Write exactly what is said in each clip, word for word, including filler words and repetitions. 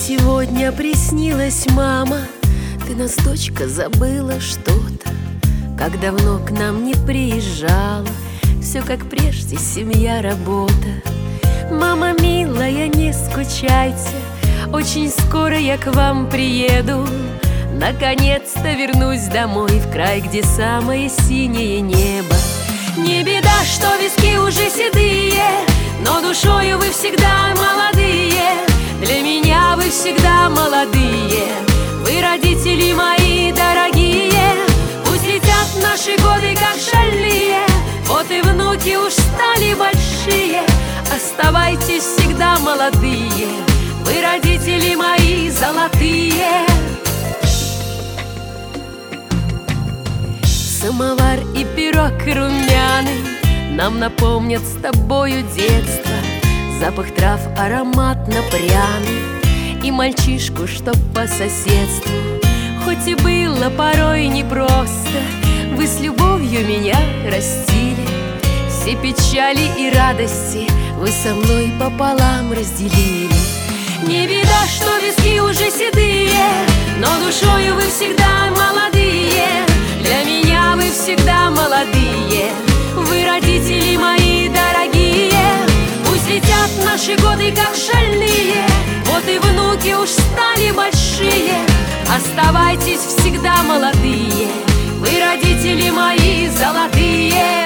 сегодня приснилась, мама. Ты нас, дочка, забыла что-то, как давно к нам не приезжала. Все как прежде, семья, работа. Мама милая, не скучайте, очень скоро я к вам приеду. Наконец-то вернусь домой, в край, где самое синее небо. Не беда, что виски уже седые, но душою вы всегда молодые. Для меня вы всегда молодые. Вы, родители мои дорогие. Пусть летят наши годы, как шальные. Вот и внуки уж стали большие. Оставайтесь всегда молодые. Вы, родители мои золотые. Самовар и пирог румяный нам напомнят с тобою детство. Запах трав ароматно-пряный и мальчишку, что по соседству. Хоть и было порой непросто, вы с любовью меня растили. Все печали и радости вы со мной пополам разделили. Не беда, что виски уже седые, но душою вы всегда молодые. Для меня вы всегда молодые. Вы, родители мои дорогие. Пусть летят наши годы, как шальные. Вот и внуки уж стали большие. Оставайтесь всегда молодые. Вы, родители мои золотые.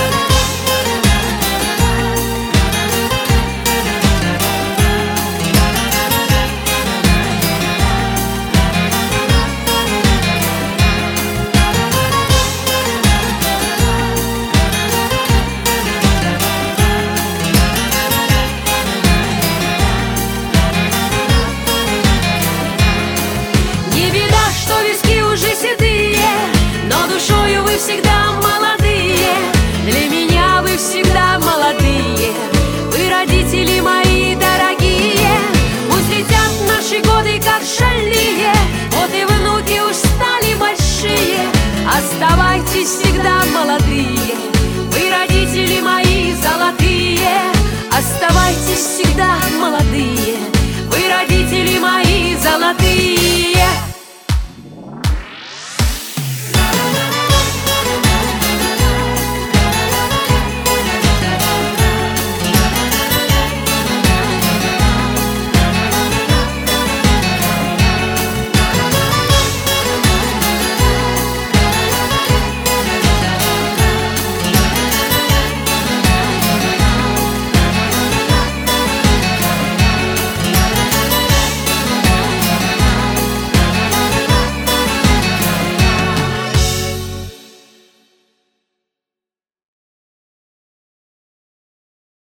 Душою вы всегда молодые. Для меня вы всегда молодые. Вы, родители мои дорогие. Пусть летят наши годы, как шальные. Вот и внуки уж стали большие. Оставайтесь всегда молодые. Вы, родители мои золотые. Оставайтесь всегда молодые.